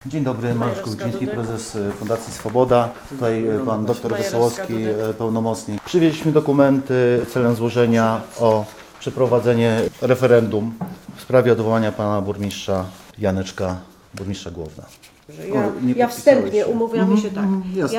Dzień dobry, Mariusz Kuźniński, prezes Fundacji Swoboda. Tutaj pan dr Wesołowski, pełnomocnik. Przywieźliśmy dokumenty celem złożenia o przeprowadzenie referendum w sprawie odwołania pana burmistrza Janeczka, burmistrza Głowna. Ja wstępnie, umówiamy się tak, jasne.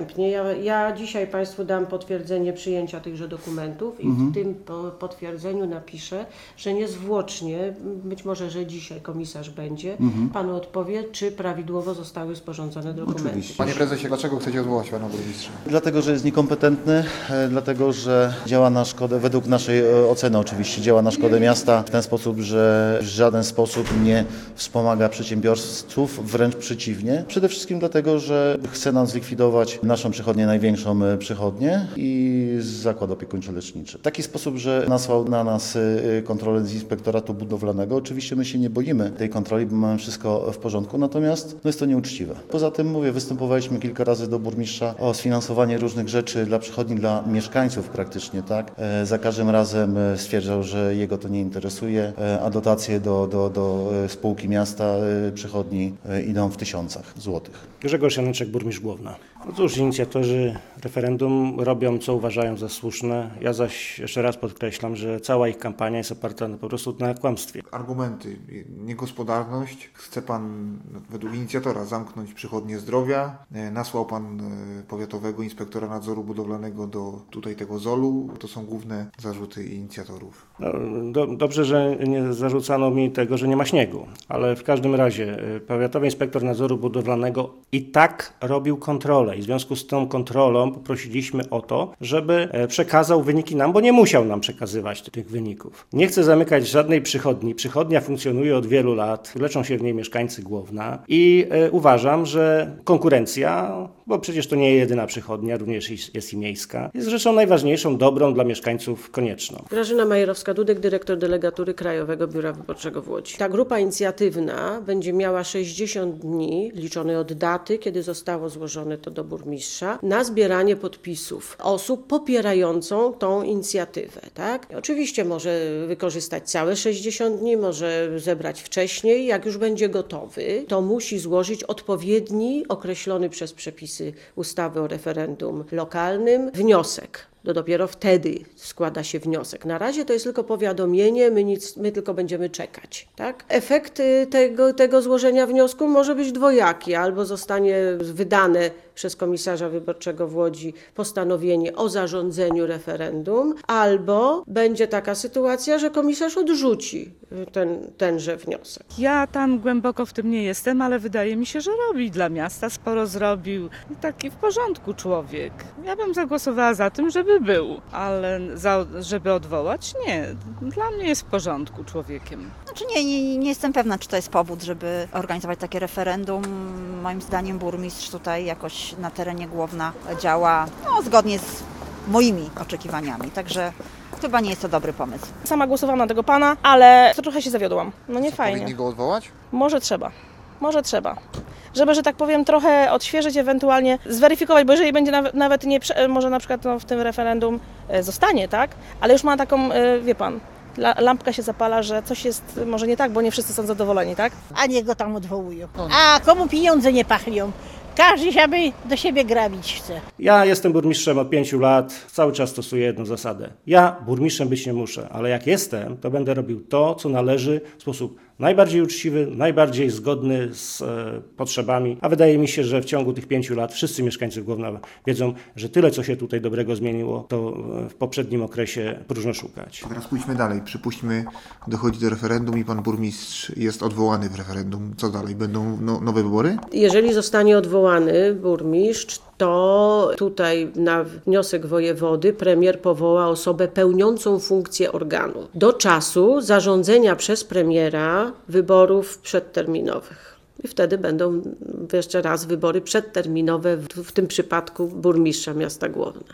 ja dzisiaj Państwu dam potwierdzenie przyjęcia tychże dokumentów i w tym potwierdzeniu napiszę, że niezwłocznie, być może, że dzisiaj komisarz będzie, Panu odpowie, czy prawidłowo zostały sporządzone dokumenty. Oczywiście. Panie prezesie, dlaczego chcecie odwołać pana burmistrza? Dlatego, że jest niekompetentny, dlatego, że działa na szkodę, według naszej oceny oczywiście, działa na szkodę miasta w ten sposób, że w żaden sposób nie wspomaga przedsiębiorców, wręcz przeciwnie. Przede wszystkim dlatego, że chce nam zlikwidować naszą przychodnię, największą przychodnię i zakład opiekuńczo-leczniczy. W taki sposób, że nasłał na nas kontrolę z inspektoratu budowlanego. Oczywiście my się nie boimy tej kontroli, bo mamy wszystko w porządku, natomiast jest to nieuczciwe. Poza tym mówię, występowaliśmy kilka razy do burmistrza o sfinansowanie różnych rzeczy dla przychodni, dla mieszkańców praktycznie, tak? Za każdym razem stwierdzał, że jego to nie interesuje, a dotacje do spółki miasta przychodni idą w tysiącach złotych. Grzegorz Janeczek, burmistrz Głowna. No cóż, inicjatorzy referendum robią, co uważają za słuszne. Ja zaś jeszcze raz podkreślam, że cała ich kampania jest oparta po prostu na kłamstwie. Argumenty. Niegospodarność. Chce pan według inicjatora zamknąć przychodnię zdrowia. Nasłał pan powiatowego inspektora nadzoru budowlanego do tutaj tego ZOL-u. To są główne zarzuty inicjatorów. No, dobrze, że nie zarzucano mi tego, że nie ma śniegu, ale w każdym razie powiatowy inspektor nadzoru budowlanego i tak robił kontrolę i w związku z tą kontrolą poprosiliśmy o to, żeby przekazał wyniki nam, bo nie musiał nam przekazywać tych wyników. Nie chcę zamykać żadnej przychodni. Przychodnia funkcjonuje od wielu lat, leczą się w niej mieszkańcy Głowna i uważam, że konkurencja, bo przecież to nie jedyna przychodnia, również jest i miejska, jest rzeczą najważniejszą, dobrą dla mieszkańców konieczną. Grażyna Majerowska-Dudek, dyrektor delegatury Krajowego Biura Wyborczego w Łodzi. Ta grupa inicjatywna będzie miała 60 dni, liczone od daty, kiedy zostało złożone to do burmistrza, na zbieranie podpisów osób popierającą tą inicjatywę. Tak? Oczywiście może wykorzystać całe 60 dni, może zebrać wcześniej. Jak już będzie gotowy, to musi złożyć odpowiedni, określony przez przepisy ustawy o referendum lokalnym wniosek. Dopiero wtedy składa się wniosek. Na razie to jest tylko powiadomienie, my tylko będziemy czekać. Tak? Efekt tego złożenia wniosku może być dwojaki. Albo zostanie wydane przez komisarza wyborczego w Łodzi postanowienie o zarządzeniu referendum, albo będzie taka sytuacja, że komisarz odrzuci tenże wniosek. Ja tam głęboko w tym nie jestem, ale wydaje mi się, że robi dla miasta, sporo zrobił. Taki w porządku człowiek. Ja bym zagłosowała za tym, żeby był, ale żeby odwołać, nie. Dla mnie jest w porządku człowiekiem. Znaczy nie jestem pewna, czy to jest powód, żeby organizować takie referendum. Moim zdaniem burmistrz tutaj jakoś na terenie Głowna działa zgodnie z moimi oczekiwaniami, także chyba nie jest to dobry pomysł. Sama głosowałam na tego pana, ale to trochę się zawiodłam. No nie fajnie. Powinni go odwołać? Może trzeba. Żeby, że tak powiem, trochę odświeżyć, ewentualnie zweryfikować, bo jeżeli będzie nawet nie, może na przykład w tym referendum zostanie, tak? Ale już ma taką, wie pan, lampka się zapala, że coś jest może nie tak, bo nie wszyscy są zadowoleni, tak? A niech go tam odwołują. A komu pieniądze nie pachlią? Każdy się aby do siebie grabić chce. Ja jestem burmistrzem od 5 lat, cały czas stosuję jedną zasadę. Ja burmistrzem być nie muszę, ale jak jestem, to będę robił to, co należy w sposób najbardziej uczciwy, najbardziej zgodny z potrzebami, a wydaje mi się, że w ciągu tych 5 lat wszyscy mieszkańcy Głowna wiedzą, że tyle, co się tutaj dobrego zmieniło, to w poprzednim okresie próżno szukać. Teraz pójdźmy dalej. Przypuśćmy, dochodzi do referendum i pan burmistrz jest odwołany w referendum. Co dalej? Będą nowe wybory? Jeżeli zostanie odwołany burmistrz, to tutaj na wniosek wojewody premier powoła osobę pełniącą funkcję organu do czasu zarządzenia przez premiera wyborów przedterminowych. I wtedy będą jeszcze raz wybory przedterminowe, w tym przypadku burmistrza miasta Głowna.